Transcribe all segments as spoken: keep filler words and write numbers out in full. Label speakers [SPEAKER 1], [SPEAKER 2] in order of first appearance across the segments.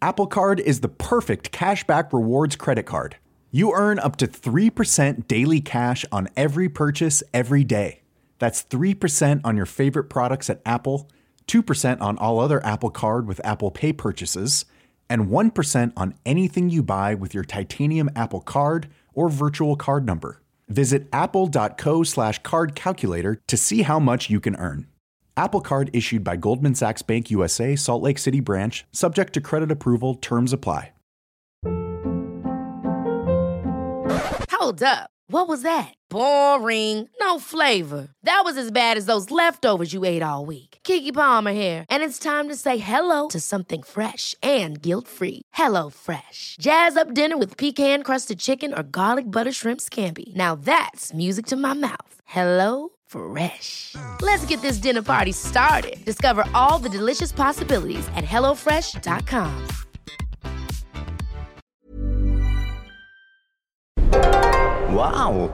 [SPEAKER 1] Apple Card is the perfect cashback rewards credit card. You earn up to three percent daily cash on every purchase every day. That's three percent on your favorite products at Apple, two percent on all other Apple Card with Apple Pay purchases, and one percent on anything you buy with your titanium Apple Card or virtual card number. Visit apple.co slash card calculator to see how much you can earn. Apple Card issued by Goldman Sachs Bank U S A, Salt Lake City branch, subject to credit approval, terms apply.
[SPEAKER 2] Hold up. What was that? Boring. No flavor. That was as bad as those leftovers you ate all week. Keke Palmer here. And it's time to say hello to something fresh and guilt-free. Hello Fresh. Jazz up dinner with pecan-crusted chicken or garlic butter shrimp scampi. Now that's music to my mouth. Hello Fresh. Let's get this dinner party started. Discover all the delicious possibilities at hello fresh dot com.
[SPEAKER 3] Wow.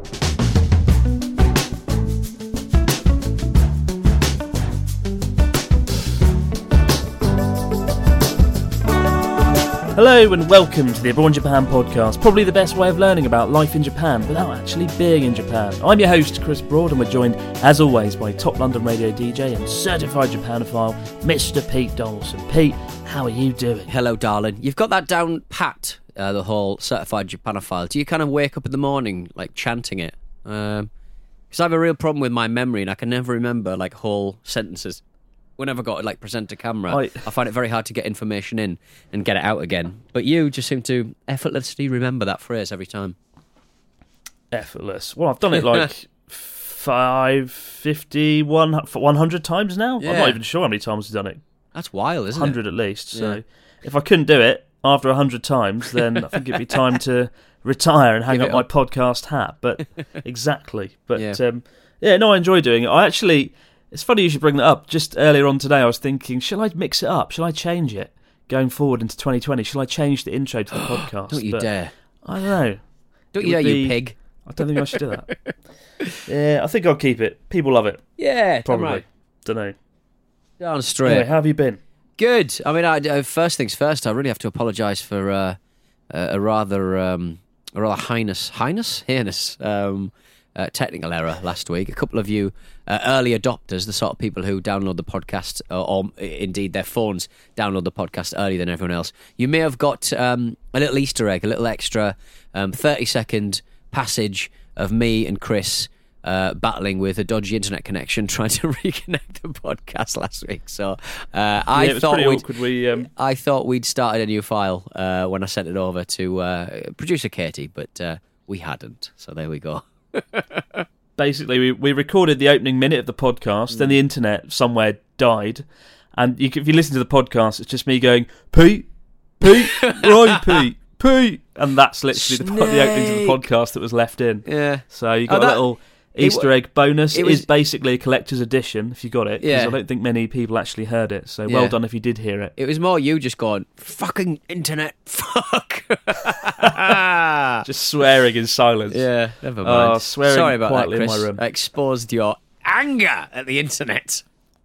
[SPEAKER 4] Hello and welcome to the Abroad in Japan podcast, probably the best way of learning about life in Japan without actually being in Japan. I'm your host, Chris Broad, and we're joined, as always, by top London radio D J and certified Japanophile, Mister Pete Donaldson. Pete, how are you doing?
[SPEAKER 5] Hello, darling. You've got that down pat, uh, the whole certified Japanophile. Do you kind of wake up in the morning, like, chanting it? Because um, I have a real problem with my memory, and I can never remember, like, whole sentences. Whenever I got to, like, present a camera, I, I find it very hard to get information in and get it out again. But you just seem to effortlessly remember that phrase every time.
[SPEAKER 4] Effortless. Well, I've done it like five, fifty, one hundred times now. Yeah. I'm not even sure how many times I've done it.
[SPEAKER 5] That's wild, isn't
[SPEAKER 4] one hundred
[SPEAKER 5] it?
[SPEAKER 4] At least. So
[SPEAKER 5] yeah.
[SPEAKER 4] If I couldn't do it after one hundred times, then I think it'd be time to retire and hang
[SPEAKER 5] Give
[SPEAKER 4] up my
[SPEAKER 5] up.
[SPEAKER 4] podcast hat. But exactly. But
[SPEAKER 5] yeah.
[SPEAKER 4] Um, yeah, no, I enjoy doing it. I actually... It's funny you should bring that up. Just earlier on today, I was thinking, shall I mix it up? Shall I change it going forward into twenty twenty? Shall I change the intro to the podcast?
[SPEAKER 5] Don't you
[SPEAKER 4] but
[SPEAKER 5] dare.
[SPEAKER 4] I don't know.
[SPEAKER 5] Don't
[SPEAKER 4] It
[SPEAKER 5] you dare,
[SPEAKER 4] would
[SPEAKER 5] you
[SPEAKER 4] be-
[SPEAKER 5] pig.
[SPEAKER 4] I don't think I should do that. Yeah, I think I'll keep it. People love it.
[SPEAKER 5] Yeah,
[SPEAKER 4] Probably.
[SPEAKER 5] Right.
[SPEAKER 4] Don't know.
[SPEAKER 5] Down straight.
[SPEAKER 4] Anyway, how have you been?
[SPEAKER 5] Good. I mean, I, uh, first things first, I really have to apologise for uh, a rather, um, a rather heinous, heinous, heinous um, uh, technical error last week. A couple of you uh, early adopters, the sort of people who download the podcast, or, or indeed their phones download the podcast earlier than everyone else, you may have got um, a little Easter egg, a little extra um, thirty-second passage of me and Chris Uh, battling with a dodgy internet connection, trying to reconnect the podcast last week. So uh, I
[SPEAKER 4] yeah, it was
[SPEAKER 5] thought
[SPEAKER 4] pretty
[SPEAKER 5] we'd,
[SPEAKER 4] awkward. We, um...
[SPEAKER 5] I thought we'd started a new file uh, when I sent it over to uh, producer Katie, but uh, we hadn't. So there we go.
[SPEAKER 4] Basically, we, we recorded the opening minute of the podcast, mm. then the internet somewhere died, and you, if you listen to the podcast, it's just me going, Pete, Pete, right, Pete, Pete, and that's literally the, the opening to the podcast that was left in.
[SPEAKER 5] Yeah.
[SPEAKER 4] So you got
[SPEAKER 5] oh, that,
[SPEAKER 4] a little Easter egg bonus. It,
[SPEAKER 5] it was,
[SPEAKER 4] is basically a collector's edition, if you got it.
[SPEAKER 5] Yeah.
[SPEAKER 4] I don't think many people actually heard it, so
[SPEAKER 5] yeah.
[SPEAKER 4] well done if you did hear it.
[SPEAKER 5] It was more you just going, fucking internet, fuck.
[SPEAKER 4] Just swearing in silence.
[SPEAKER 5] Yeah, never mind.
[SPEAKER 4] Oh, swearing
[SPEAKER 5] Sorry about
[SPEAKER 4] quietly
[SPEAKER 5] that,
[SPEAKER 4] in
[SPEAKER 5] Chris.
[SPEAKER 4] my room.
[SPEAKER 5] I exposed your anger at the internet.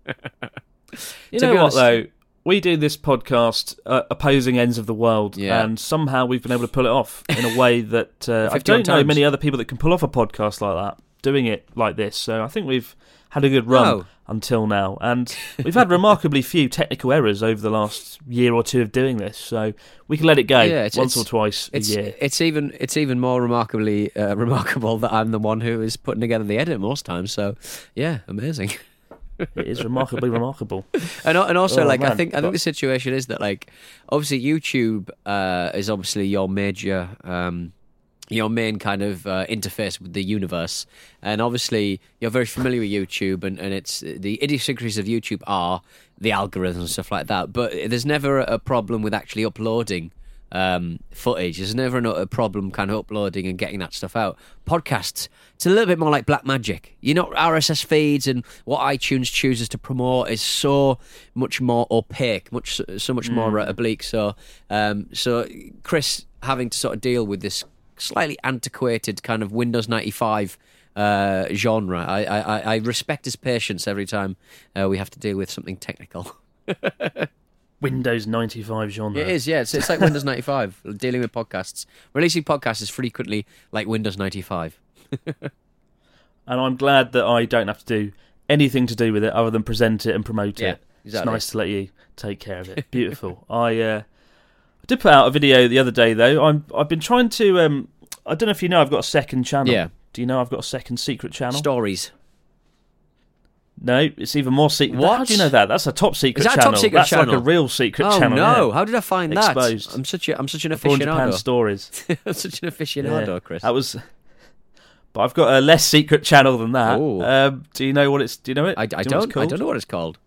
[SPEAKER 4] You
[SPEAKER 5] To
[SPEAKER 4] know
[SPEAKER 5] be
[SPEAKER 4] what,
[SPEAKER 5] honest-
[SPEAKER 4] though? We do this podcast uh, opposing ends of the world,
[SPEAKER 5] Yeah.
[SPEAKER 4] and somehow we've been able to pull it off in a way that uh, I
[SPEAKER 5] fifty odd
[SPEAKER 4] don't know
[SPEAKER 5] times.
[SPEAKER 4] many other people that can pull off a podcast like that, doing it like this. So I think we've had a good run
[SPEAKER 5] No.
[SPEAKER 4] until now, and we've had remarkably few technical errors over the last year or two of doing this, so we can let it go
[SPEAKER 5] Yeah, it's-
[SPEAKER 4] once
[SPEAKER 5] it's-
[SPEAKER 4] or twice a
[SPEAKER 5] It's
[SPEAKER 4] year.
[SPEAKER 5] it's even it's even more remarkably uh, remarkable that I'm the one who is putting together the edit most times. So yeah, amazing.
[SPEAKER 4] It is remarkably remarkable.
[SPEAKER 5] And and also
[SPEAKER 4] Oh,
[SPEAKER 5] like I
[SPEAKER 4] man.
[SPEAKER 5] think I
[SPEAKER 4] But-
[SPEAKER 5] think the situation is that like obviously YouTube uh, is obviously your major um, your main kind of uh, interface with the universe, and obviously you're very familiar with YouTube, and, and it's the idiosyncrasies of YouTube are the algorithms and stuff like that. But there's never a problem with actually uploading um, footage. There's never a, a problem kind of uploading and getting that stuff out. Podcasts, it's a little bit more like black magic. You know, R S S feeds and what iTunes chooses to promote is so much more opaque, much so much more
[SPEAKER 4] Mm.
[SPEAKER 5] uh, oblique. So, um, so Chris having to sort of deal with this slightly antiquated kind of Windows ninety-five uh, genre. I, I, I respect his patience every time uh, we have to deal with something technical.
[SPEAKER 4] Windows ninety-five genre.
[SPEAKER 5] It is, yeah. It's, it's like Windows ninety-five, dealing with podcasts. Releasing podcasts is frequently like Windows ninety-five.
[SPEAKER 4] And I'm glad that I don't have to do anything to do with it other than present it and promote
[SPEAKER 5] Yeah,
[SPEAKER 4] it.
[SPEAKER 5] exactly.
[SPEAKER 4] It's nice to let you take care of it. Beautiful. I uh, I did put out a video the other day, though. I'm, I've been trying to... Um, I don't know if you know I've got a second channel.
[SPEAKER 5] Yeah.
[SPEAKER 4] Do you know I've got a second secret channel?
[SPEAKER 5] Stories.
[SPEAKER 4] No, it's even more secret.
[SPEAKER 5] What?
[SPEAKER 4] How do you know that? That's a top secret
[SPEAKER 5] Is that a
[SPEAKER 4] channel.
[SPEAKER 5] top secret
[SPEAKER 4] That's
[SPEAKER 5] channel?
[SPEAKER 4] like a real secret
[SPEAKER 5] Oh
[SPEAKER 4] channel.
[SPEAKER 5] no!
[SPEAKER 4] Yeah.
[SPEAKER 5] How did I find
[SPEAKER 4] Exposed.
[SPEAKER 5] that? I'm such a I'm such an
[SPEAKER 4] Abroad Japan
[SPEAKER 5] aficionado.
[SPEAKER 4] stories.
[SPEAKER 5] I'm such an aficionado,
[SPEAKER 4] Yeah.
[SPEAKER 5] Chris.
[SPEAKER 4] That was... But I've got a less secret channel than that.
[SPEAKER 5] Ooh.
[SPEAKER 4] Um, do you know what it's? Do you know it?
[SPEAKER 5] I, I
[SPEAKER 4] Do you know what
[SPEAKER 5] don't
[SPEAKER 4] it's called?
[SPEAKER 5] I don't know what it's called.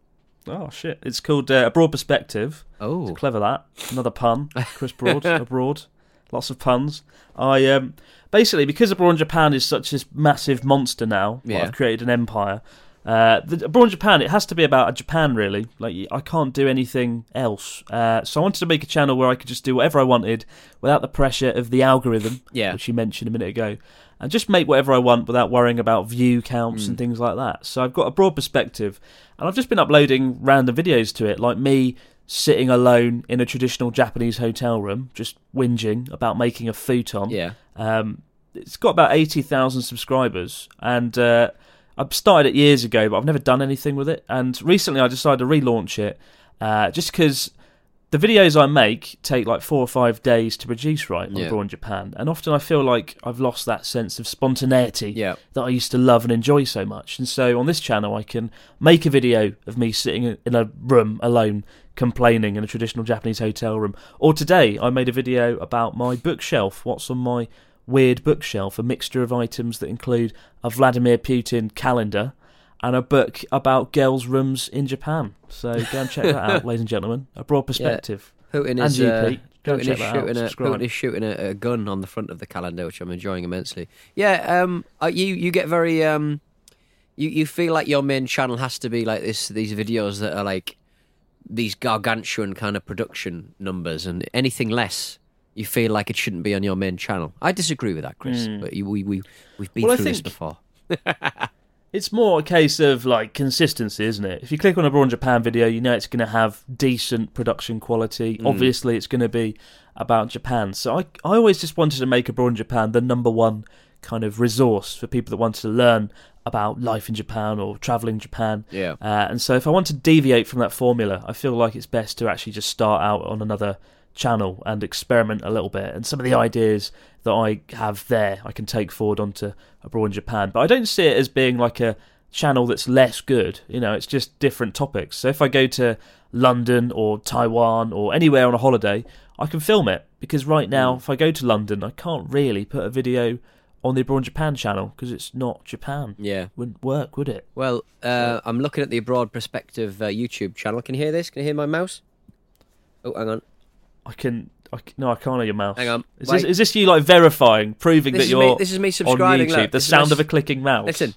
[SPEAKER 4] Oh shit! It's called uh, A Broad Perspective.
[SPEAKER 5] Oh,
[SPEAKER 4] Clever that. Another pun. Chris Broad. Abroad. Lots of puns. I um basically because Abroad Japan is such this massive monster now.
[SPEAKER 5] Yeah.
[SPEAKER 4] I've created an empire. Uh, the Abroad Japan, it has to be about Japan really. Like I can't do anything else. Uh, so I wanted to make a channel where I could just do whatever I wanted without the pressure of the algorithm,
[SPEAKER 5] Yeah.
[SPEAKER 4] which you mentioned a minute ago, and just make whatever I want without worrying about view counts
[SPEAKER 5] Mm.
[SPEAKER 4] and things like that. So I've got a broad perspective, and I've just been uploading random videos to it, like me sitting alone in a traditional Japanese hotel room, just whinging about making a futon.
[SPEAKER 5] yeah.
[SPEAKER 4] Um, it's got about eighty thousand subscribers, and uh, I started it years ago, but I've never done anything with it. And recently I decided to relaunch it, uh, just because the videos I make take like four or five days to produce right on
[SPEAKER 5] Yeah.
[SPEAKER 4] Abroad Japan. And often I feel like I've lost that sense of spontaneity
[SPEAKER 5] Yeah.
[SPEAKER 4] that I used to love and enjoy so much. And so on this channel I can make a video of me sitting in a room alone complaining in a traditional Japanese hotel room. Or today I made a video about my bookshelf, what's on my weird bookshelf, a mixture of items that include a Vladimir Putin calendar and a book about girls' rooms in Japan. So go and check that out, ladies and gentlemen. A broad perspective.
[SPEAKER 5] Putin
[SPEAKER 4] And
[SPEAKER 5] is
[SPEAKER 4] you,
[SPEAKER 5] uh,
[SPEAKER 4] Pete. Go and
[SPEAKER 5] Putin
[SPEAKER 4] check
[SPEAKER 5] is
[SPEAKER 4] that out.
[SPEAKER 5] shooting a
[SPEAKER 4] Subscribe.
[SPEAKER 5] Putin is shooting a, a gun on the front of the calendar, which I'm enjoying immensely. Yeah. Um. uh, You you get very um. You you feel like your main channel has to be like this. These videos that are like these gargantuan kind of production numbers, and anything less, you feel like it shouldn't be on your main channel. I disagree with that, Chris. But you, we we we've been
[SPEAKER 4] Well, I
[SPEAKER 5] through this
[SPEAKER 4] think-
[SPEAKER 5] before.
[SPEAKER 4] It's more a case of like consistency, isn't it? If you click on a Abroad Japan video, you know it's going to have decent production quality.
[SPEAKER 5] Mm.
[SPEAKER 4] Obviously, it's going to be about Japan. So I, I always just wanted to make Abroad Japan the number one kind of resource for people that wanted to learn about life in Japan or travelling Japan.
[SPEAKER 5] Yeah.
[SPEAKER 4] Uh, and so if I want to deviate from that formula, I feel like it's best to actually just start out on another channel and experiment a little bit. And some of the ideas that I have there, I can take forward onto Abroad Japan. But I don't see it as being like a channel that's less good. You know, it's just different topics. So if I go to London or Taiwan or anywhere on a holiday, I can film it. Because right now, if I go to London, I can't really put a video on the Abroad Japan channel because it's not Japan.
[SPEAKER 5] Yeah.
[SPEAKER 4] Wouldn't work, would it?
[SPEAKER 5] Well, uh, I'm looking at the Abroad Perspective uh, YouTube channel. Can you hear this? Can you hear my mouse? Oh, hang on.
[SPEAKER 4] I can... I can no, I can't hear your mouse.
[SPEAKER 5] Hang on.
[SPEAKER 4] Is
[SPEAKER 5] Wait.
[SPEAKER 4] this, is this you like verifying, proving
[SPEAKER 5] This
[SPEAKER 4] that
[SPEAKER 5] is
[SPEAKER 4] you're
[SPEAKER 5] me- this is me
[SPEAKER 4] on
[SPEAKER 5] subscribing,
[SPEAKER 4] YouTube?
[SPEAKER 5] look.
[SPEAKER 4] The
[SPEAKER 5] This is
[SPEAKER 4] sound
[SPEAKER 5] my
[SPEAKER 4] of a
[SPEAKER 5] s-
[SPEAKER 4] clicking mouse.
[SPEAKER 5] Listen.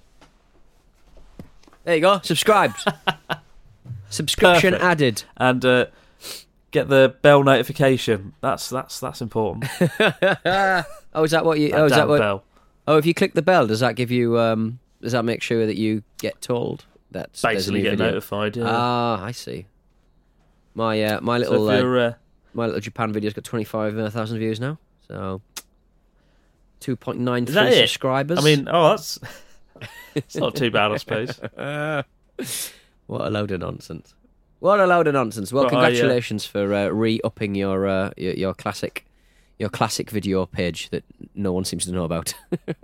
[SPEAKER 5] There you go. Subscribed. Subscription
[SPEAKER 4] Perfect.
[SPEAKER 5] added.
[SPEAKER 4] and uh, get the bell notification. That's that's that's important.
[SPEAKER 5] Oh, is that what you?
[SPEAKER 4] That
[SPEAKER 5] oh, is
[SPEAKER 4] damn
[SPEAKER 5] that what?
[SPEAKER 4] bell.
[SPEAKER 5] Oh, if you click the bell, does that give you? Um, does that make sure that you get told that there's a
[SPEAKER 4] Basically,
[SPEAKER 5] new
[SPEAKER 4] get
[SPEAKER 5] video?
[SPEAKER 4] notified. Yeah.
[SPEAKER 5] Ah, I see. My uh, my
[SPEAKER 4] so
[SPEAKER 5] little
[SPEAKER 4] if
[SPEAKER 5] uh,
[SPEAKER 4] you're, uh,
[SPEAKER 5] my little Japan video's got twenty-five thousand views now. So two point nine
[SPEAKER 4] Is that
[SPEAKER 5] three
[SPEAKER 4] it?
[SPEAKER 5] subscribers.
[SPEAKER 4] I mean, oh, that's it's not too bad, I suppose.
[SPEAKER 5] What a load of nonsense! What a load of nonsense! Well,
[SPEAKER 4] But I, uh,
[SPEAKER 5] congratulations for uh, re-upping your, uh, your your classic your classic video page that no one seems to know about.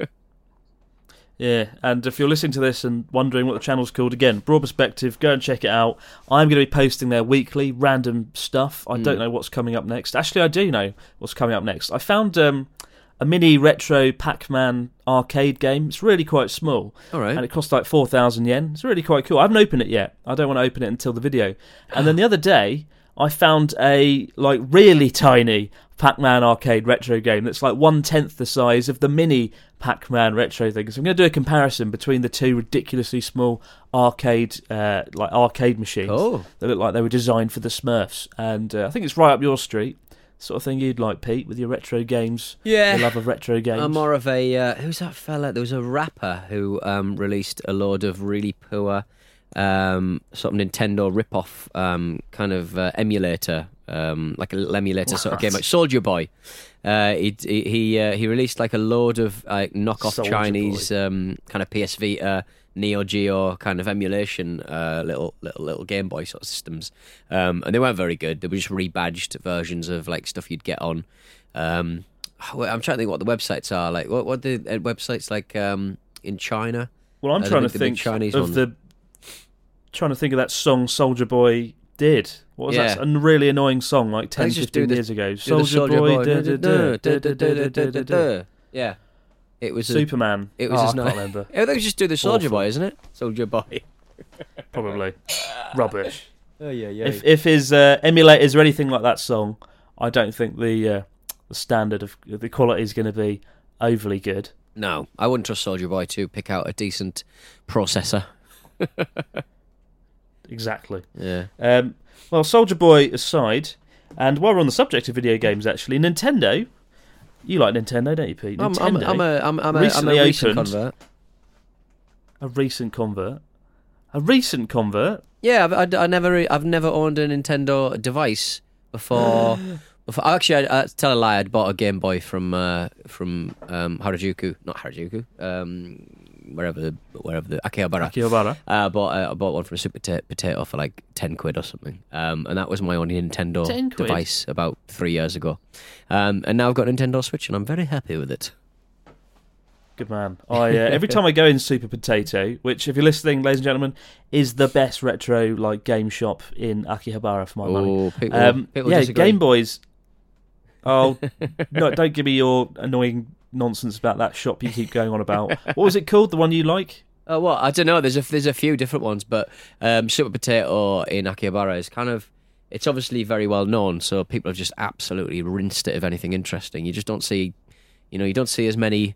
[SPEAKER 4] Yeah, and if you're listening to this and wondering what the channel's called, again, Broad Perspective, go and check it out. I'm going to be posting there weekly, random stuff. I
[SPEAKER 5] Hmm.
[SPEAKER 4] don't know what's coming up next. Actually, I do know what's coming up next. I found um, a mini retro Pac-Man arcade game. It's really quite small.
[SPEAKER 5] All right.
[SPEAKER 4] And it costs like four thousand yen. It's really quite cool. I haven't opened it yet. I don't want to open it until the video. And then the other day, I found a like really tiny Pac-Man arcade retro game that's like one-tenth the size of the mini Pac-Man retro thing. So I'm going to do a comparison between the two ridiculously small arcade uh, like arcade machines
[SPEAKER 5] Oh.
[SPEAKER 4] that look like they were designed for the Smurfs. And uh, I think it's right up your street. Sort of thing you'd like, Pete, with your retro games.
[SPEAKER 5] Yeah.
[SPEAKER 4] Your love of retro games.
[SPEAKER 5] I'm more of a uh, who's that fella? There was a rapper who um, released a load of really poor um, sort of Nintendo rip-off um, kind of uh, emulator, um, like a little emulator sort of game, like Soldier Boy. Uh, he he he, uh, he released like a load of like knockoff
[SPEAKER 4] Soulja
[SPEAKER 5] Chinese um, kind of P S Vita, Neo Geo kind of emulation, uh, little little little Game Boy sort of systems, um, and they weren't very good. They were just rebadged versions of like stuff you'd get on. Um, I'm trying to think what the websites are like. What what the uh, websites like um, in China?
[SPEAKER 4] Well, I'm
[SPEAKER 5] Uh,
[SPEAKER 4] trying
[SPEAKER 5] the
[SPEAKER 4] to
[SPEAKER 5] big- the big
[SPEAKER 4] think
[SPEAKER 5] Chinese
[SPEAKER 4] of
[SPEAKER 5] ones.
[SPEAKER 4] the trying to think of that song Soldier Boy did. What was
[SPEAKER 5] Yeah.
[SPEAKER 4] that? A really annoying song like ten,
[SPEAKER 5] Let's just do
[SPEAKER 4] fifteen
[SPEAKER 5] the-
[SPEAKER 4] years ago.
[SPEAKER 5] Do the
[SPEAKER 4] Soldier Boy, da, da, da, da, da, da, da, da, da.
[SPEAKER 5] Yeah, it was a,
[SPEAKER 4] Superman.
[SPEAKER 5] It was
[SPEAKER 4] oh,
[SPEAKER 5] his
[SPEAKER 4] I can't
[SPEAKER 5] night.
[SPEAKER 4] remember.
[SPEAKER 5] I think just do the Soldier
[SPEAKER 4] Awful.
[SPEAKER 5] Boy, isn't it? Soldier Boy.
[SPEAKER 4] Probably rubbish.
[SPEAKER 5] Oh yeah, yeah.
[SPEAKER 4] If if his uh, emulators are anything like that song, I don't think the uh, the standard of the quality is going to be overly good.
[SPEAKER 5] No, I wouldn't trust Soldier Boy to pick out a decent processor.
[SPEAKER 4] Exactly.
[SPEAKER 5] Yeah.
[SPEAKER 4] Um, well, Soldier Boy aside, and while we're on the subject of video games, actually, Nintendo. You like Nintendo, don't you, Pete?
[SPEAKER 5] I'm,
[SPEAKER 4] Nintendo,
[SPEAKER 5] I'm, I'm a, I'm, I'm a, I'm
[SPEAKER 4] recently
[SPEAKER 5] a recent
[SPEAKER 4] opened-
[SPEAKER 5] convert.
[SPEAKER 4] a recent convert. A recent convert.
[SPEAKER 5] Yeah, I've, I, I never, I've never owned a Nintendo device before. before actually, I, I tell a lie. I'd bought a Game Boy from, uh, from um, Harajuku, not Harajuku, um, wherever, the, wherever the Akihabara.
[SPEAKER 4] Akihabara.
[SPEAKER 5] Uh, I bought, uh, I bought one from a Super Pota- Potato for like ten quid or something, um, and that was my only Nintendo
[SPEAKER 4] ten quid?
[SPEAKER 5] device about three years ago. Um, and now I've got a Nintendo Switch, and I'm very happy with it.
[SPEAKER 4] Good man. I uh, every time I go in Super Potato, which, if you're listening, ladies and gentlemen, is the best retro like game shop in Akihabara for my money.
[SPEAKER 5] Oh, people,
[SPEAKER 4] Um,
[SPEAKER 5] people
[SPEAKER 4] yeah,
[SPEAKER 5] disagree.
[SPEAKER 4] Game Boys. Oh, no! Don't give me your annoying nonsense about that shop you keep going on about. What was it called? The one you like?
[SPEAKER 5] Uh, well, I don't know. There's a there's a few different ones, but um, Super Potato in Akihabara is kind of, it's obviously very well known, so people have just absolutely rinsed it of anything interesting. You just don't see, you know, you don't see as many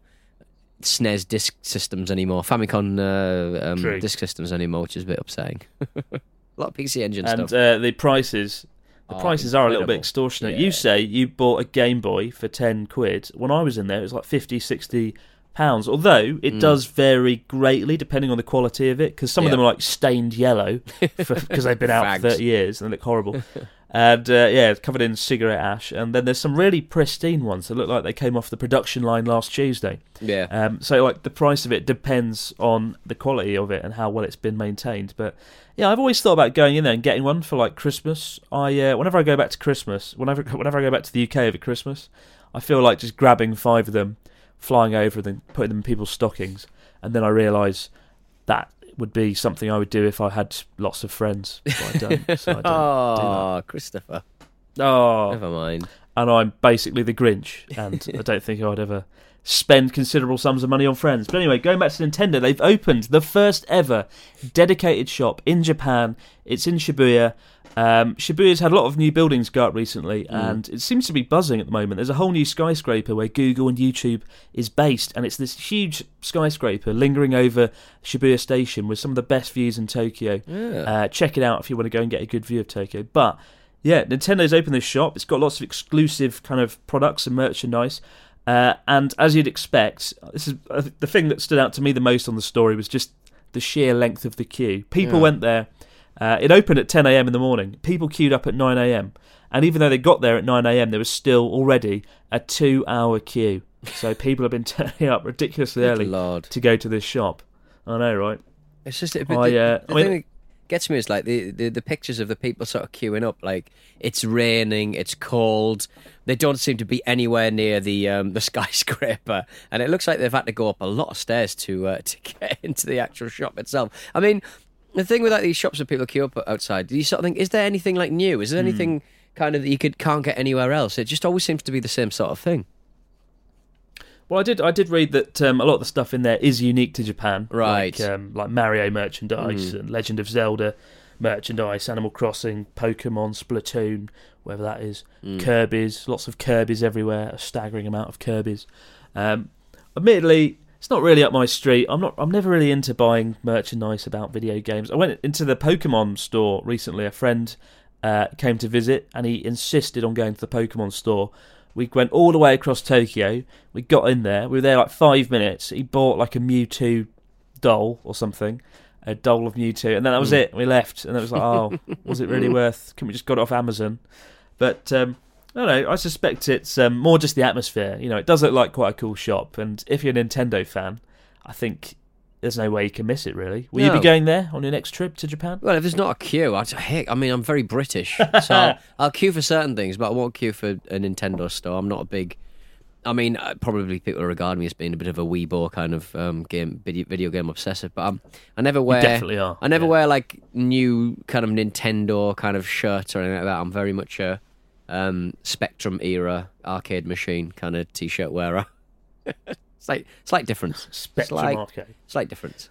[SPEAKER 5] S N E S disc systems anymore, Famicom uh, um,
[SPEAKER 4] True.
[SPEAKER 5] disc systems anymore, which is a bit upsetting. A lot of P C Engine
[SPEAKER 4] And
[SPEAKER 5] stuff.
[SPEAKER 4] uh, the prices, the
[SPEAKER 5] Oh,
[SPEAKER 4] prices are a little bit
[SPEAKER 5] incredible.
[SPEAKER 4] extortionate.
[SPEAKER 5] Yeah.
[SPEAKER 4] You say you bought a Game Boy for ten quid. When I was in there, it was like fifty, sixty pounds. Although it
[SPEAKER 5] Mm.
[SPEAKER 4] does vary greatly depending on the quality of it, because some of
[SPEAKER 5] Yeah.
[SPEAKER 4] them are like stained yellow because they've been out
[SPEAKER 5] Fags.
[SPEAKER 4] for thirty years and they look horrible. And uh, yeah, it's covered in cigarette ash. And then there's some really pristine ones that look like they came off the production line last Tuesday.
[SPEAKER 5] Yeah.
[SPEAKER 4] Um, so like the price of it depends on the quality of it and how well it's been maintained. But yeah, I've always thought about going in there and getting one for like Christmas. I uh, whenever I go back to Christmas, whenever whenever I go back to the U K over Christmas, I feel like just grabbing five of them, flying over them, putting them in people's stockings, and then I realise that would be something I would do if I had lots of friends. But I don't. So I don't
[SPEAKER 5] Oh, Christopher.
[SPEAKER 4] do that. Oh,
[SPEAKER 5] Never mind.
[SPEAKER 4] and I'm basically the Grinch, and I don't think I'd ever spend considerable sums of money on friends. But anyway, going back to Nintendo, they've opened the first ever dedicated shop in Japan. It's in Shibuya. Um, Shibuya's had a lot of new buildings go up recently, and it seems to be buzzing at the moment. There's a whole new skyscraper where Google and YouTube is based, and it's this huge skyscraper lingering over Shibuya Station with some of the best views in Tokyo.
[SPEAKER 5] Yeah.
[SPEAKER 4] Uh, check it out if you want to go and get a good view of Tokyo. But yeah, Nintendo's opened this shop. It's got lots of exclusive kind of products and merchandise. Uh, and as you'd expect, this is uh, the thing that stood out to me the most on the story was just the sheer length of the queue. People
[SPEAKER 5] Yeah.
[SPEAKER 4] went there. Uh, it opened at ten a.m. in the morning. People queued up at nine a.m. And even though they got there at nine a.m., there was still already a two-hour queue. So people have been turning up ridiculously
[SPEAKER 5] Good
[SPEAKER 4] early
[SPEAKER 5] Lord.
[SPEAKER 4] to go to this shop. I know, right?
[SPEAKER 5] It's just a
[SPEAKER 4] I,
[SPEAKER 5] bit.
[SPEAKER 4] uh,
[SPEAKER 5] the
[SPEAKER 4] I mean-
[SPEAKER 5] thing that gets me is like the, the the pictures of the people sort of queuing up. Like it's raining, it's cold. They don't seem to be anywhere near the um, the skyscraper, and it looks like they've had to go up a lot of stairs to uh, to get into the actual shop itself. I mean, the thing with like these shops that people queue up outside, do you sort of think, is there anything like new? Is there anything kind of that you could can't get anywhere else? It just always seems to be the same sort of thing.
[SPEAKER 4] Well, I did. I did read that um, a lot of the stuff in there is unique to Japan,
[SPEAKER 5] Right.
[SPEAKER 4] Like, um, like Mario merchandise and Legend of Zelda merchandise, Animal Crossing, Pokemon, Splatoon, whatever that is, Kirby's, lots of Kirby's everywhere, a staggering amount of Kirby's. Um, admittedly, it's not really up my street. I'm not. I'm never really into buying merchandise about video games. I went into the Pokemon store recently. A friend uh, came to visit, and he insisted on going to the Pokemon store. We went all the way across Tokyo. We got in there. We were there like five minutes. He bought like a Mewtwo doll or something. a doll of Mewtwo, and then that was it. We left, and it was like, oh, was it really worth? Can we just got it off Amazon? But um, I don't know. I suspect it's um, more just the atmosphere. You know, it does look like quite a cool shop, and if you're a Nintendo fan, I think there's no way you can miss it. Really, will
[SPEAKER 5] No.
[SPEAKER 4] you be going there on your next trip to Japan?
[SPEAKER 5] Well, if there's not a queue, I, heck, I mean, I'm very British, so I'll, I'll queue for certain things, but I won't queue for a Nintendo store. I'm not a big. I mean, uh, probably people regard me as being a bit of a weebo kind of um, game, video, video game obsessive. But I'm, I never wear.
[SPEAKER 4] definitely are,
[SPEAKER 5] I never
[SPEAKER 4] yeah.
[SPEAKER 5] wear like new kind of Nintendo kind of shirts or anything like that. I'm very much a um, Spectrum era arcade machine kind of t-shirt wearer. slight, slight difference.
[SPEAKER 4] Spectrum
[SPEAKER 5] slight,
[SPEAKER 4] Arcade.
[SPEAKER 5] Slight difference.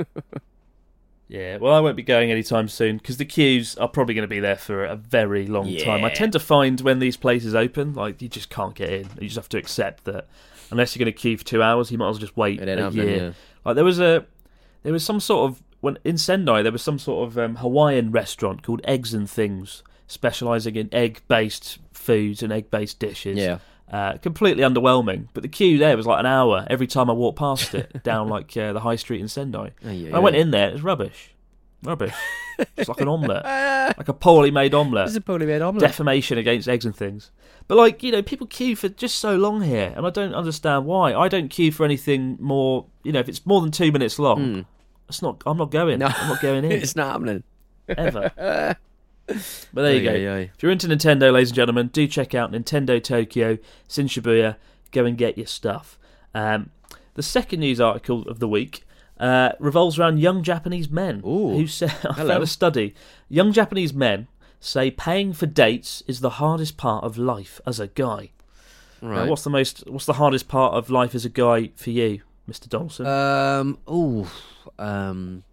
[SPEAKER 4] Yeah, well, I won't be going anytime soon because the queues are probably going to be there for a very long time. I
[SPEAKER 5] Yeah.
[SPEAKER 4] tend to find when these places open, like, you just can't get in. You just have to accept that unless you're going to queue for two hours, you might as well just wait
[SPEAKER 5] It ain't
[SPEAKER 4] a
[SPEAKER 5] happening,
[SPEAKER 4] year.
[SPEAKER 5] yeah.
[SPEAKER 4] Like, there was a, there was some sort of when in Sendai, there was some sort of um, Hawaiian restaurant called Eggs and Things, specialising in egg-based foods and egg-based dishes.
[SPEAKER 5] Yeah.
[SPEAKER 4] Uh, completely underwhelming, but the queue there was like an hour every time I walked past it down like uh, the high street in Sendai.
[SPEAKER 5] Oh, yeah,
[SPEAKER 4] And I went
[SPEAKER 5] yeah.
[SPEAKER 4] in there, it was rubbish. Rubbish. It's like an omelette. Like a poorly made omelette.
[SPEAKER 5] It's a poorly made omelette.
[SPEAKER 4] Defamation against Eggs and Things. But, like, you know, people queue for just so long here, and I don't understand why. I don't queue for anything more, you know, if it's more than two minutes long,
[SPEAKER 5] Mm.
[SPEAKER 4] it's not, I'm not going.
[SPEAKER 5] No.
[SPEAKER 4] I'm not going in.
[SPEAKER 5] It's not happening.
[SPEAKER 4] Ever. But there you
[SPEAKER 5] Aye,
[SPEAKER 4] go.
[SPEAKER 5] aye, aye.
[SPEAKER 4] If you're into Nintendo, ladies and gentlemen, do check out Nintendo Tokyo. It's in Shibuya. Go and get your stuff. Um, the second news article of the week uh, revolves around young Japanese men.
[SPEAKER 5] Ooh.
[SPEAKER 4] Who say, I
[SPEAKER 5] Hello.
[SPEAKER 4] found a study. Young Japanese men say paying for dates is the hardest part of life as a guy.
[SPEAKER 5] Right.
[SPEAKER 4] Uh, what's the most? What's the hardest part of life as a guy for you, Mister Donaldson?
[SPEAKER 5] Um. Ooh. Um.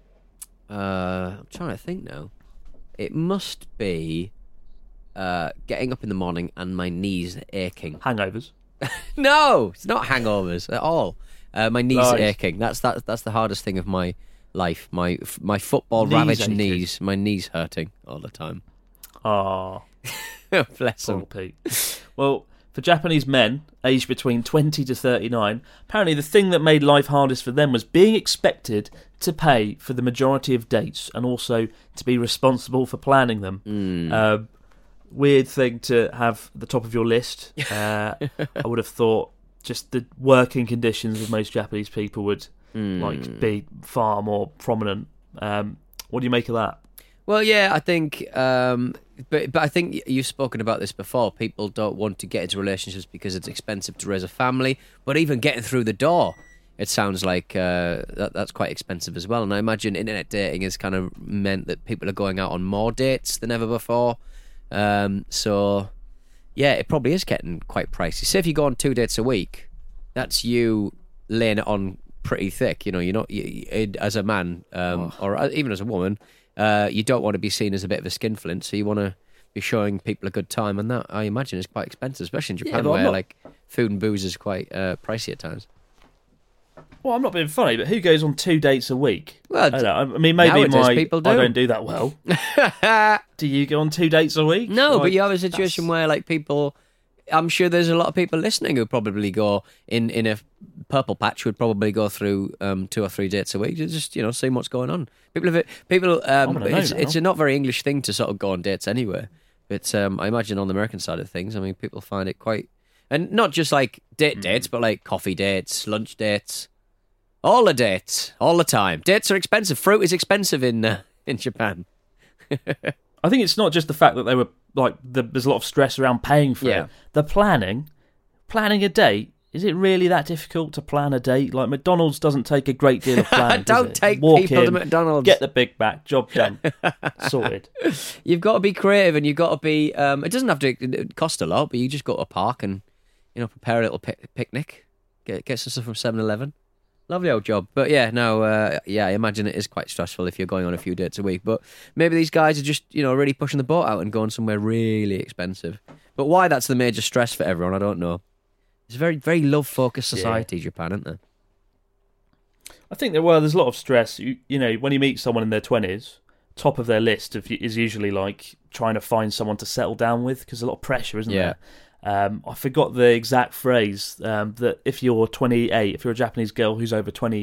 [SPEAKER 5] Uh. I'm trying to think now. It must be uh, getting up in the morning and my knees aching.
[SPEAKER 4] Hangovers.
[SPEAKER 5] No, it's not hangovers at all. Uh, my knees
[SPEAKER 4] Lies.
[SPEAKER 5] aching. That's that. That's the hardest thing of my life. My my football
[SPEAKER 4] Knees
[SPEAKER 5] ravaged
[SPEAKER 4] aching.
[SPEAKER 5] knees. My knees hurting all the time.
[SPEAKER 4] Ah.
[SPEAKER 5] Bless
[SPEAKER 4] Poor
[SPEAKER 5] them.
[SPEAKER 4] Pete. Well, for Japanese men aged between twenty to thirty-nine, apparently the thing that made life hardest for them was being expected to pay for the majority of dates and also to be responsible for planning them.
[SPEAKER 5] Mm.
[SPEAKER 4] Um, weird thing to have at the top of your list. Uh, I would have thought just the working conditions of most Japanese people would
[SPEAKER 5] Mm.
[SPEAKER 4] like be far more prominent. Um, what do you make of that?
[SPEAKER 5] Well, yeah, I think, um, but but I think you've spoken about this before. People don't want to get into relationships because it's expensive to raise a family. But even getting through the door, it sounds like uh, that, that's quite expensive as well. And I imagine internet dating has kind of meant that people are going out on more dates than ever before. Um, so, yeah, it probably is getting quite pricey. Say if you go on two dates a week, that's you laying it on pretty thick. You know, you're not you, you- as a man um, or even as a woman. Uh, you don't want to be seen as a bit of a skinflint, so you want to be showing people a good time, and that I imagine is quite expensive, especially in Japan,
[SPEAKER 4] but I'm
[SPEAKER 5] where
[SPEAKER 4] not-
[SPEAKER 5] like food and booze is quite uh, pricey at times.
[SPEAKER 4] Well, I'm not being funny, but who goes on two dates a week?
[SPEAKER 5] Well,
[SPEAKER 4] I, don't know. I mean, maybe
[SPEAKER 5] nowadays
[SPEAKER 4] my
[SPEAKER 5] people
[SPEAKER 4] I
[SPEAKER 5] do.
[SPEAKER 4] don't do that well. Do you go on two dates a week?
[SPEAKER 5] No,
[SPEAKER 4] Like,
[SPEAKER 5] but you have a situation where like people. I'm sure there's a lot of people listening who probably go in in a purple patch would probably go through um, two or three dates a week to just you know see what's going on. People have it. People. Um,
[SPEAKER 4] gonna know
[SPEAKER 5] it's,
[SPEAKER 4] now.
[SPEAKER 5] it's a not very English thing to sort of go on dates anyway. But um, I imagine on the American side of things, I mean, people find it quite, and not just like date dates, but like coffee dates, lunch dates, all the dates, all the time. Dates are expensive. Fruit is expensive in uh, in Japan.
[SPEAKER 4] I think it's not just the fact that they were like the, there's a lot of stress around paying for
[SPEAKER 5] Yeah.
[SPEAKER 4] it. The planning, planning a date. Is it really that difficult to plan a date? Like McDonald's doesn't take a great deal of planning. does
[SPEAKER 5] Don't
[SPEAKER 4] it?
[SPEAKER 5] take
[SPEAKER 4] Walk
[SPEAKER 5] people to
[SPEAKER 4] in,
[SPEAKER 5] McDonald's.
[SPEAKER 4] Get the Big Mac, job done, sorted.
[SPEAKER 5] You've got to be creative, and you've got to be. Um, it doesn't have to cost a lot, but you just go to a park and you know prepare a little pic- picnic, get get some stuff from seven eleven. Lovely old job, but yeah, no, uh, yeah, I imagine it is quite stressful if you're going on a few dates a week. But maybe these guys are just you know really pushing the boat out and going somewhere really expensive. But why that's the major stress for everyone, I don't know. It's a very very love focused society, Japan, isn't there?
[SPEAKER 4] I think that well, there's a lot of stress. You, you know, when you meet someone in their twenties, top of their list of, is usually like trying to find someone to settle down with because a lot of pressure, isn't
[SPEAKER 5] Yeah.
[SPEAKER 4] there? Um, I forgot the exact phrase um, that if you're twenty-eight, if you're a Japanese girl who's over twenty,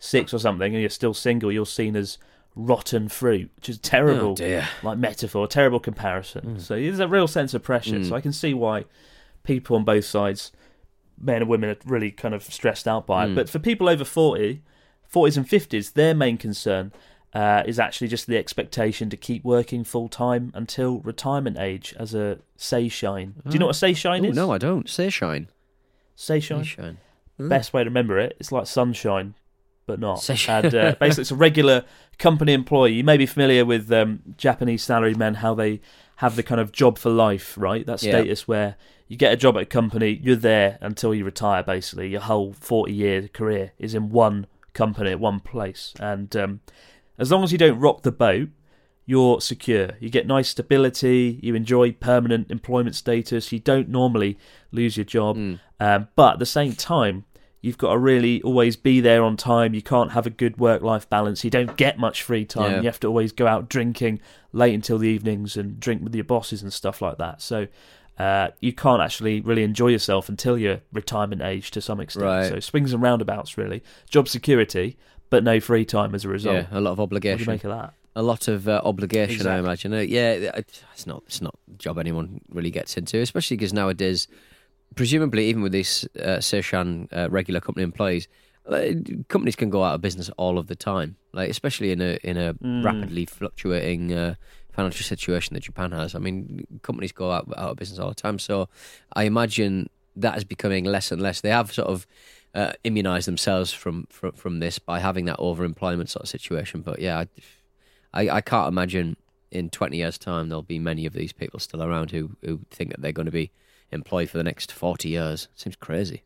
[SPEAKER 4] six or something and you're still single, you're seen as rotten fruit, which is terrible,
[SPEAKER 5] oh dear.
[SPEAKER 4] like metaphor, terrible comparison. Mm. So there's a real sense of pressure. Mm. So I can see why people on both sides, men and women, are really kind of stressed out by mm. it. But for people over forty, forties and fifties, their main concern uh, is actually just the expectation to keep working full time until retirement age as a say-shine. Oh. Do you know what a say-shine
[SPEAKER 5] oh,
[SPEAKER 4] is?
[SPEAKER 5] No, I don't. Say-shine.
[SPEAKER 4] Say-shine?
[SPEAKER 5] Say-shine.
[SPEAKER 4] Best way to remember it, it's like sunshine, but not.
[SPEAKER 5] Say-shine.
[SPEAKER 4] And uh, basically it's a regular company employee. You may be familiar with um, Japanese salaried men, how they have the kind of job for life, right? That status yeah. where you get a job at a company, you're there until you retire, basically. Your whole forty-year career is in one company at one place. And um, as long as you don't rock the boat, you're secure. You get nice stability, you enjoy permanent employment status, you don't normally lose your job. Mm. Um, but at the same time, you've got to really always be there on time. You can't have a good work-life balance. You don't get much free time. Yeah. You have to always go out drinking late until the evenings and drink with your bosses and stuff like that. So uh, you can't actually really enjoy yourself until your retirement age to some extent.
[SPEAKER 5] Right.
[SPEAKER 4] So swings and roundabouts, really. Job security, but no free time as a result.
[SPEAKER 5] Yeah, a lot of obligation.
[SPEAKER 4] What do you make of that?
[SPEAKER 5] A lot of uh, obligation,
[SPEAKER 4] exactly.
[SPEAKER 5] I imagine. Uh, yeah, it's not it's not a job anyone really gets into, especially because nowadays, presumably even with these uh, Seishan uh, regular company employees, uh, companies can go out of business all of the time. Like especially in a in a mm. rapidly fluctuating uh, financial situation that Japan has. I mean, companies go out out of business all the time. So I imagine that is becoming less and less. They have sort of uh, immunised themselves from, from from this by having that overemployment sort of situation. But yeah. I, I, I can't imagine in twenty years' time there'll be many of these people still around who, who think that they're going to be employed for the next forty years. Seems crazy.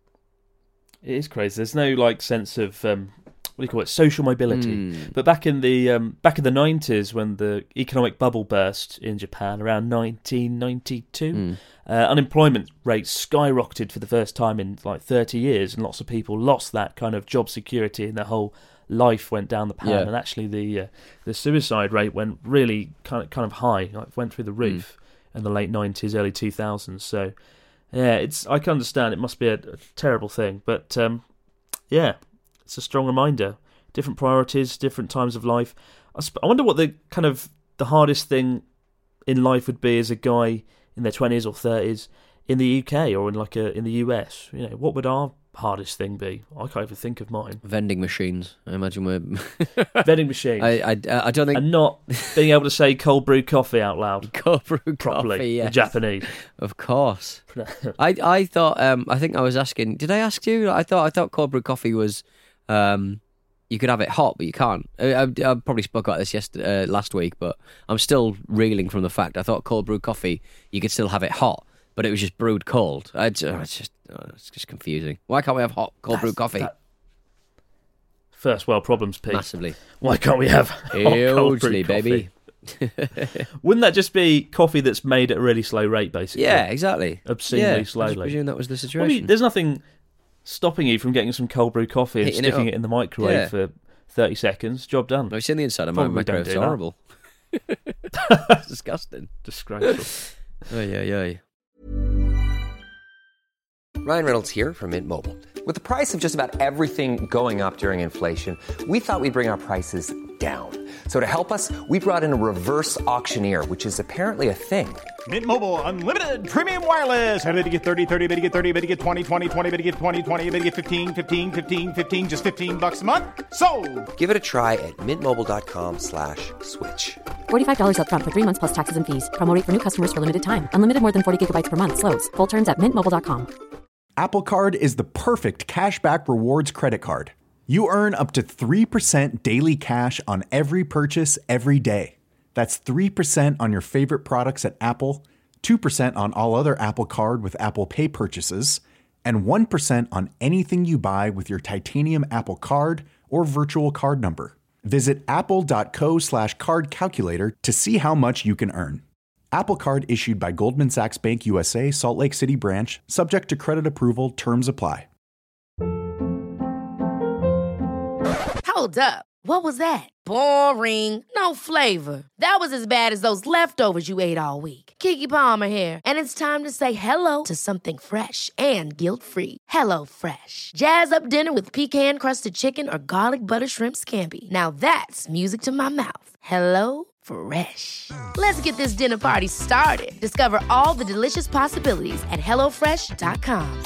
[SPEAKER 4] It is crazy. There's no like sense of um, what do you call it, social mobility.
[SPEAKER 5] Mm.
[SPEAKER 4] But back in the um, back in the nineties, when the economic bubble burst in Japan around nineteen ninety-two, mm. uh, unemployment rates skyrocketed for the first time in like thirty years, and lots of people lost that kind of job security and their whole life went down the pan, yeah. and actually the uh, the suicide rate went really kind of kind of high, like went through the roof mm. in the late nineties, early two thousands. So yeah, it's I can understand it must be a, a terrible thing, but um, yeah, it's a strong reminder. Different priorities, different times of life. I, sp- I wonder what the kind of the hardest thing in life would be as a guy in their twenties or thirties in the U K or in like a in the U S. You know, what would our hardest thing be? I can't even think of mine.
[SPEAKER 5] Vending machines. I imagine we're
[SPEAKER 4] vending machines.
[SPEAKER 5] I, I I don't think
[SPEAKER 4] and not being able to say cold brew coffee out loud.
[SPEAKER 5] Cold brew
[SPEAKER 4] properly,
[SPEAKER 5] coffee, yes.
[SPEAKER 4] In Japanese.
[SPEAKER 5] Of course. I I thought um I think I was asking. Did I ask you? I thought I thought cold brew coffee was um you could have it hot, but you can't. I, I, I probably spoke about this yesterday, uh, last week, but I'm still reeling from the fact I thought cold brew coffee you could still have it hot, but it was just brewed cold. I, it's just oh, it's just confusing. Why can't we have hot cold brew coffee? That...
[SPEAKER 4] First world problems, Pete.
[SPEAKER 5] Massively.
[SPEAKER 4] Why can't we have hot cold brew
[SPEAKER 5] baby?
[SPEAKER 4] Wouldn't that just be coffee that's made at a really slow rate, basically?
[SPEAKER 5] Yeah, exactly.
[SPEAKER 4] Obscenely
[SPEAKER 5] yeah,
[SPEAKER 4] slowly.
[SPEAKER 5] I presume that was the situation.
[SPEAKER 4] Well, I mean, there's nothing stopping you from getting some cold brew coffee and
[SPEAKER 5] Hitting
[SPEAKER 4] sticking
[SPEAKER 5] it,
[SPEAKER 4] it in the microwave
[SPEAKER 5] yeah.
[SPEAKER 4] for thirty seconds. Job done.
[SPEAKER 5] No, it's in the inside of my
[SPEAKER 4] Probably
[SPEAKER 5] microwave. It's
[SPEAKER 4] do
[SPEAKER 5] horrible. It's disgusting.
[SPEAKER 4] Disgraceful.
[SPEAKER 5] Oh, yeah, yeah.
[SPEAKER 6] Ryan Reynolds here from Mint Mobile. With the price of just about everything going up during inflation, we thought we'd bring our prices down. So to help us, we brought in a reverse auctioneer, which is apparently a thing.
[SPEAKER 7] Mint Mobile Unlimited Premium Wireless. How to get thirty, thirty, how to get thirty, how to get twenty, twenty, twenty, how to get twenty, twenty, how to get fifteen, fifteen, fifteen, fifteen, just fifteen bucks a month? Sold! Give it a try at mintmobile.com slash switch.
[SPEAKER 8] forty-five dollars up front for three months plus taxes and fees. Promo rate for new customers for limited time. Unlimited more than forty gigabytes per month. Slows full terms at mint mobile dot com.
[SPEAKER 1] Apple Card is the perfect cashback rewards credit card. You earn up to three percent daily cash on every purchase every day. That's three percent on your favorite products at Apple, two percent on all other Apple Card with Apple Pay purchases, and one percent on anything you buy with your titanium Apple Card or virtual card number. Visit apple.co slash card calculator to see how much you can earn. Apple Card issued by Goldman Sachs Bank U S A, Salt Lake City branch, subject to credit approval, terms apply.
[SPEAKER 2] Hold up. What was that? Boring. No flavor. That was as bad as those leftovers you ate all week. Keke Palmer here, and it's time to say hello to something fresh and guilt-free. Hello Fresh. Jazz up dinner with pecan-crusted chicken or garlic butter shrimp scampi. Now that's music to my mouth. Hello Fresh. Let's get this dinner party started. Discover all the delicious possibilities at hello fresh dot com.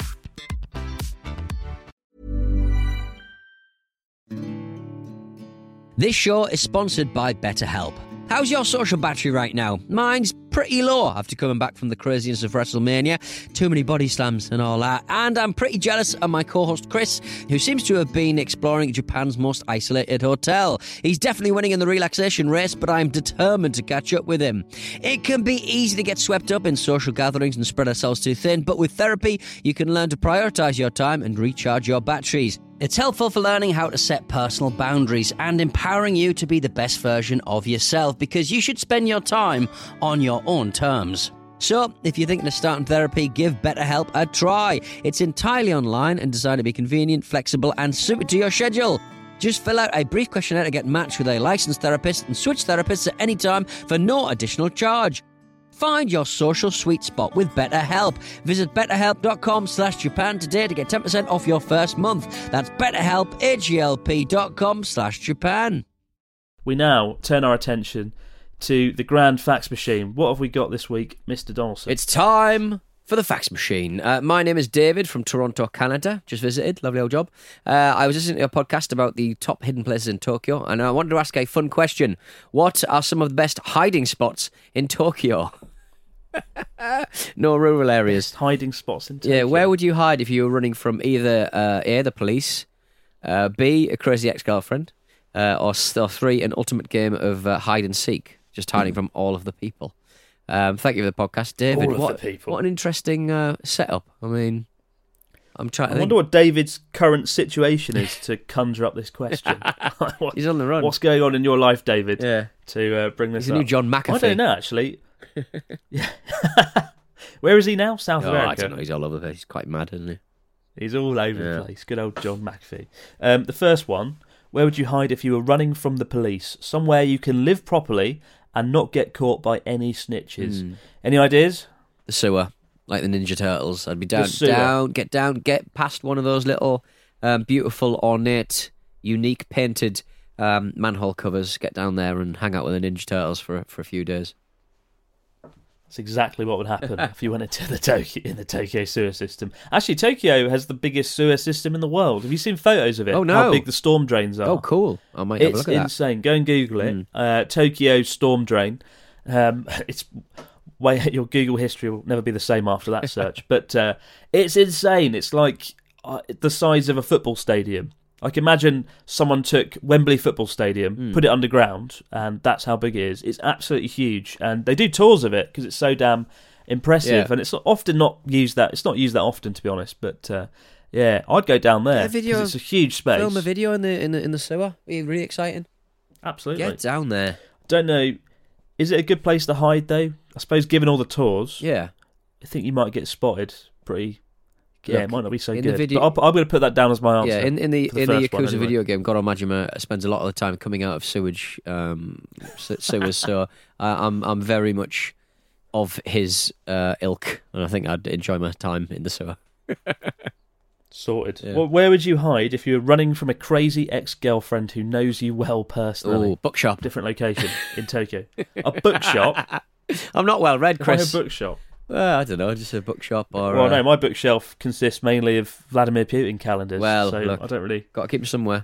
[SPEAKER 5] This show is sponsored by BetterHelp. How's your social battery right now? Mine's pretty low after coming back from the craziness of WrestleMania. Too many body slams and all that. And I'm pretty jealous of my co-host Chris, who seems to have been exploring Japan's most isolated hotel. He's definitely winning in the relaxation race, but I'm determined to catch up with him. It can be easy to get swept up in social gatherings and spread ourselves too thin, but with therapy, you can learn to prioritise your time and recharge your batteries. It's helpful for learning how to set personal boundaries and empowering you to be the best version of yourself, because you should spend your time on your own terms. So, if you're thinking of starting therapy, give BetterHelp a try. It's entirely online and designed to be convenient, flexible, and suited to your schedule. Just fill out a brief questionnaire to get matched with a licensed therapist and switch therapists at any time for no additional charge. Find your social sweet spot with BetterHelp. Visit betterhelp.com slash Japan today to get ten percent off your first month. That's betterhelp, H-E-L-P dot com slash Japan.
[SPEAKER 4] We now turn our attention to the Grand Fax Machine. What have we got this week, Mister Donaldson?
[SPEAKER 5] It's time for the Fax Machine. Uh, my name is David from Toronto, Canada. Just visited. Lovely old job. Uh, I was listening to a podcast about the top hidden places in Tokyo, and I wanted to ask a fun question. What are some of the best hiding spots in Tokyo? No rural areas.
[SPEAKER 4] Best hiding spots in Tokyo.
[SPEAKER 5] Yeah, where would you hide if you were running from either uh, A, the police, uh, B, a crazy ex-girlfriend, uh, or, or three, an ultimate game of uh, hide and seek, just hiding mm. from all of the people? Um, thank you for the podcast, David.
[SPEAKER 4] All of
[SPEAKER 5] what,
[SPEAKER 4] the people.
[SPEAKER 5] What an interesting uh, setup. I mean, I'm trying.
[SPEAKER 4] I
[SPEAKER 5] to
[SPEAKER 4] wonder
[SPEAKER 5] think.
[SPEAKER 4] what David's current situation is to conjure up this question. what,
[SPEAKER 5] He's on the run.
[SPEAKER 4] What's going on in your life, David?
[SPEAKER 5] Yeah.
[SPEAKER 4] To uh, bring this
[SPEAKER 5] He's
[SPEAKER 4] up.
[SPEAKER 5] a new John McAfee.
[SPEAKER 4] I don't know, actually. Yeah. Where is he now? South
[SPEAKER 5] oh,
[SPEAKER 4] America?
[SPEAKER 5] I don't know. He's all over the place. He's quite mad, isn't he?
[SPEAKER 4] He's all over
[SPEAKER 5] Yeah.
[SPEAKER 4] the place. Good old John McAfee. Um, the first one, where would you hide if you were running from the police? Somewhere you can live properly and not get caught by any snitches.
[SPEAKER 5] Mm.
[SPEAKER 4] Any ideas?
[SPEAKER 5] The sewer, like the Ninja Turtles. I'd be down,
[SPEAKER 4] sewer.
[SPEAKER 5] down, get down, get past one of those little um, beautiful, ornate, unique painted um, manhole covers. Get down there and hang out with the Ninja Turtles for for a few days.
[SPEAKER 4] That's exactly what would happen if you went into the Tokyo in the Tokyo sewer system. Actually, Tokyo has the biggest sewer system in the world. Have you seen photos of it?
[SPEAKER 5] Oh, no.
[SPEAKER 4] How big the storm drains are.
[SPEAKER 5] Oh, cool! I might have
[SPEAKER 4] It's
[SPEAKER 5] a look at that.
[SPEAKER 4] insane. Go and Google it.
[SPEAKER 5] Mm.
[SPEAKER 4] Uh, Tokyo storm drain. Um, it's way your Google history will never be the same after that search. But uh, it's insane. It's like uh, the size of a football stadium. Like, imagine someone took Wembley Football Stadium,
[SPEAKER 5] Mm.
[SPEAKER 4] put it underground, and that's how big it is. It's absolutely huge, and they do tours of it because it's so damn impressive.
[SPEAKER 5] Yeah.
[SPEAKER 4] And it's often not used that. It's not used that often, to be honest. But uh, yeah, I'd go down there
[SPEAKER 5] Get a video,
[SPEAKER 4] 'cause it's a huge space.
[SPEAKER 5] Film a video in the in the in the sewer. Be really exciting.
[SPEAKER 4] Absolutely.
[SPEAKER 5] Get down there.
[SPEAKER 4] Don't know. Is it a good place to hide though? I suppose given all the tours,
[SPEAKER 5] Yeah.
[SPEAKER 4] I think you might get spotted pretty. Yeah,
[SPEAKER 5] Look,
[SPEAKER 4] it might not be so
[SPEAKER 5] in the
[SPEAKER 4] good.
[SPEAKER 5] video-
[SPEAKER 4] But I'll, I'm going to put that down as my answer.
[SPEAKER 5] Yeah, in, in the
[SPEAKER 4] for the
[SPEAKER 5] in the
[SPEAKER 4] first one,
[SPEAKER 5] Yakuza
[SPEAKER 4] anyway.
[SPEAKER 5] video game, Goro Majima spends a lot of the time coming out of sewage um, se- sewers, so I, I'm I'm very much of his uh, ilk, and I think I'd enjoy my time in the sewer.
[SPEAKER 4] Sorted.
[SPEAKER 5] Yeah.
[SPEAKER 4] Well, where would you hide if you were running from a crazy ex-girlfriend who knows you well personally?
[SPEAKER 5] Oh, bookshop.
[SPEAKER 4] Different location in Tokyo. A bookshop.
[SPEAKER 5] I'm not well read,
[SPEAKER 4] Why a
[SPEAKER 5] Chris.
[SPEAKER 4] bookshop?
[SPEAKER 5] Well, I don't know, just a bookshop or.
[SPEAKER 4] Well,
[SPEAKER 5] uh,
[SPEAKER 4] no, my bookshelf consists mainly of Vladimir Putin calendars.
[SPEAKER 5] Well,
[SPEAKER 4] so
[SPEAKER 5] look.
[SPEAKER 4] I don't really.
[SPEAKER 5] Got to keep them somewhere.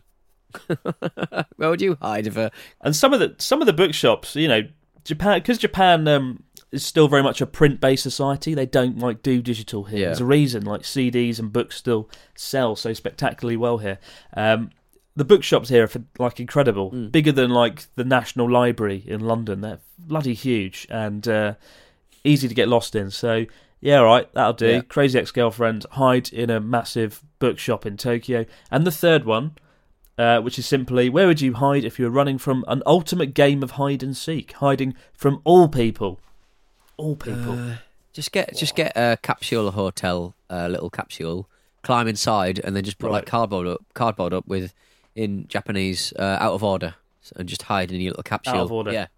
[SPEAKER 5] Where would you hide if a?
[SPEAKER 4] And some of the some of the bookshops, you know, Japan, because Japan um, is still very much a print-based society. They don't like do digital here.
[SPEAKER 5] Yeah.
[SPEAKER 4] There's a reason, like C Ds and books still sell so spectacularly well here. Um, the bookshops here are for, like incredible,
[SPEAKER 5] Mm.
[SPEAKER 4] bigger than like the National Library in London. They're bloody huge and uh, easy to get lost in. So yeah, all right, that'll do.
[SPEAKER 5] Yeah.
[SPEAKER 4] Crazy ex-girlfriend, hide in a massive bookshop in Tokyo. And the third one. Uh, which is simply, where would you hide if you were running from an ultimate game of hide and seek, hiding from all people, all people.
[SPEAKER 5] Uh, just get just get a capsule hotel, a little capsule, climb inside, and then just put
[SPEAKER 4] Right.
[SPEAKER 5] like cardboard up, cardboard up with in Japanese, uh, out of order, and just hide in your little capsule.
[SPEAKER 4] Out of order.
[SPEAKER 5] Yeah.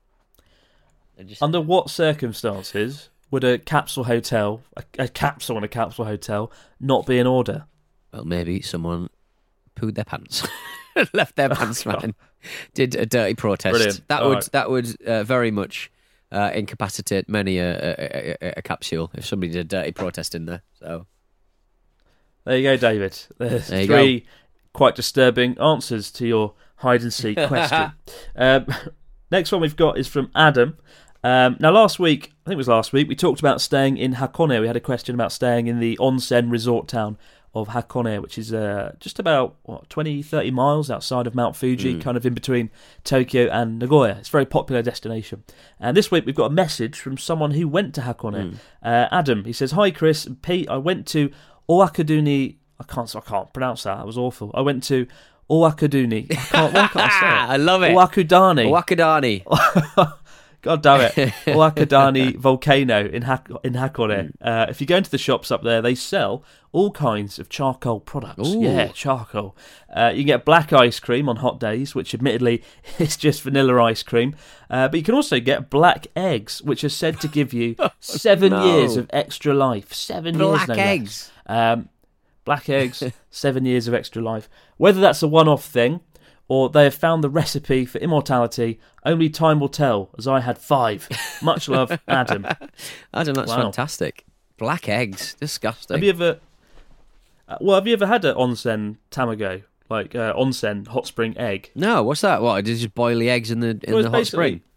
[SPEAKER 5] And just...
[SPEAKER 4] Under what circumstances would a capsule hotel, a, a capsule in a capsule hotel, not be in order?
[SPEAKER 5] Well, maybe someone pooed their pants, left their pants, man, did a dirty protest.
[SPEAKER 4] Brilliant.
[SPEAKER 5] That
[SPEAKER 4] All
[SPEAKER 5] would
[SPEAKER 4] right.
[SPEAKER 5] that would uh, very much uh, incapacitate many a, a, a, a capsule if somebody did a dirty protest in there. So
[SPEAKER 4] there you go, David. There's
[SPEAKER 5] there you
[SPEAKER 4] three
[SPEAKER 5] go.
[SPEAKER 4] quite disturbing answers to your hide and seek question. um, next one we've got is from Adam. Um, now, last week, I think it was last week, we talked about staying in Hakone. We had a question about staying in the onsen resort town of Hakone, which is uh, just about, what, twenty, thirty miles outside of Mount Fuji, mm. kind of in between Tokyo and Nagoya. It's a very popular destination. And this week, we've got a message from someone who went to Hakone. Mm. Uh, Adam, he says, "Hi, Chris and Pete. I went to Owakuduni." I can't, I can't pronounce that. That was awful. I went to Owakuduni. I can't, why can't I say it?
[SPEAKER 5] I love it.
[SPEAKER 4] Owakudani.
[SPEAKER 5] Owakudani.
[SPEAKER 4] God damn it. Owakudani volcano in Hak- in Hakone. Uh, if you go into the shops up there, they sell all kinds of charcoal products.
[SPEAKER 5] Ooh.
[SPEAKER 4] Yeah, charcoal. Uh, you can get black ice cream on hot days, which admittedly is just vanilla ice cream. Uh, but you can also get black eggs, which are said to give you seven
[SPEAKER 5] no.
[SPEAKER 4] years of extra life. Seven
[SPEAKER 5] black
[SPEAKER 4] years, no
[SPEAKER 5] eggs.
[SPEAKER 4] less. Um, black eggs, seven years of extra life. Whether that's a one-off thing, or they have found the recipe for immortality, only time will tell, as I had five. Much love, Adam.
[SPEAKER 5] Adam, that's
[SPEAKER 4] Wow.
[SPEAKER 5] fantastic. Black eggs, disgusting.
[SPEAKER 4] Have you ever... Uh, well, have you ever had an onsen tamago? Like uh, onsen hot spring egg?
[SPEAKER 5] No, what's that? What, did you just boil the eggs in the in
[SPEAKER 4] Well,
[SPEAKER 5] the
[SPEAKER 4] it's
[SPEAKER 5] hot
[SPEAKER 4] basically-
[SPEAKER 5] spring?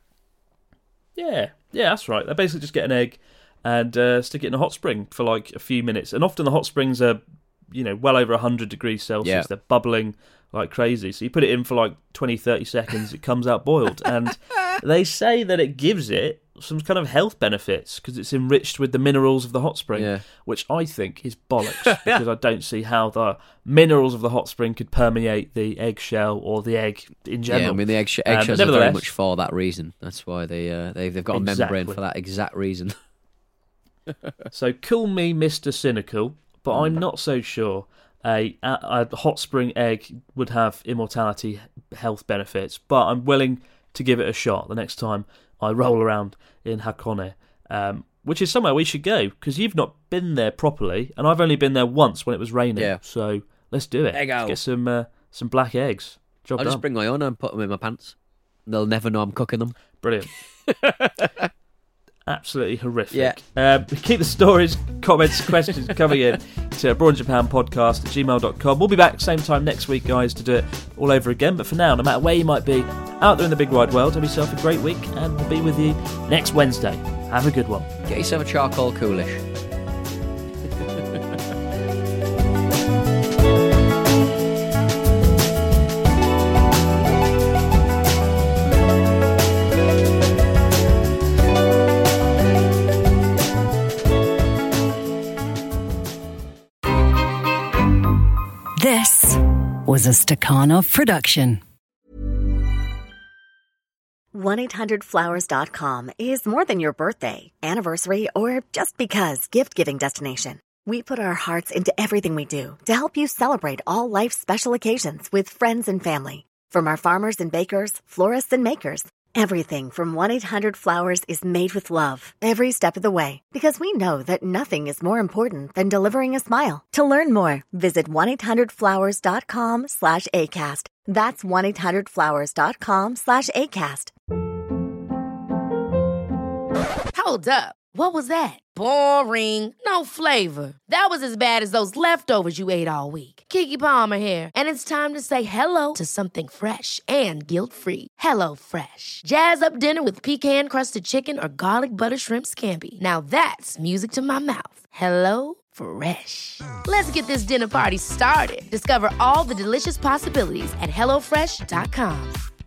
[SPEAKER 4] Yeah, yeah, that's right. They basically just get an egg and uh, stick it in a hot spring for like a few minutes. And often the hot springs are, you know, well over one hundred degrees Celsius.
[SPEAKER 5] Yeah.
[SPEAKER 4] They're bubbling like crazy. So you put it in for like twenty, thirty seconds, it comes out boiled. And they say that it gives it some kind of health benefits because it's enriched with the minerals of the hot spring,
[SPEAKER 5] Yeah.
[SPEAKER 4] which I think is bollocks because I don't see how the minerals of the hot spring could permeate the eggshell or the egg in general.
[SPEAKER 5] Yeah, I mean the egg sh-
[SPEAKER 4] Um,
[SPEAKER 5] eggshells are very
[SPEAKER 4] nevertheless-
[SPEAKER 5] much for that reason. That's why they uh, they they've got a
[SPEAKER 4] Exactly.
[SPEAKER 5] membrane for that exact reason.
[SPEAKER 4] So call me Mister Cynical, but I'm not so sure a, a, a hot spring egg would have immortality health benefits, but I'm willing to give it a shot the next time I roll around in Hakone, um, which is somewhere we should go, because you've not been there properly, and I've only been there once when it was raining,
[SPEAKER 5] Yeah.
[SPEAKER 4] so let's do it.
[SPEAKER 5] Eggo.
[SPEAKER 4] Let's get some uh, some black eggs. Job
[SPEAKER 5] I'll
[SPEAKER 4] done.
[SPEAKER 5] just bring my own and put them in my pants. They'll never know I'm cooking them.
[SPEAKER 4] Brilliant. Absolutely horrific.
[SPEAKER 5] Yeah.
[SPEAKER 4] Um, keep the stories, comments, questions coming in to Abroad in Japan podcast at gmail dot com. We'll be back same time next week, guys, to do it all over again. But for now, no matter where you might be out there in the big wide world, have yourself a great week, and we'll be with you next Wednesday. Have a good one.
[SPEAKER 5] Get yourself a charcoal coolish.
[SPEAKER 9] This was a Stakhanov production.
[SPEAKER 10] one eight hundred flowers dot com is more than your birthday, anniversary, or just because gift-giving destination. We put our hearts into everything we do to help you celebrate all life's special occasions with friends and family. From our farmers and bakers, florists and makers, everything from one eight hundred flowers is made with love every step of the way, because we know that nothing is more important than delivering a smile. To learn more, visit one eight hundred flowers dot com slash ACAST. That's one eight hundred flowers dot com slash ACAST.
[SPEAKER 2] Hold up. What was that? Boring. No flavor. That was as bad as those leftovers you ate all week. Keke Palmer here, and it's time to say hello to something fresh and guilt-free. Hello Fresh. Jazz up dinner with pecan-crusted chicken or garlic butter shrimp scampi. Now that's music to my mouth. Hello Fresh. Let's get this dinner party started. Discover all the delicious possibilities at hello fresh dot com.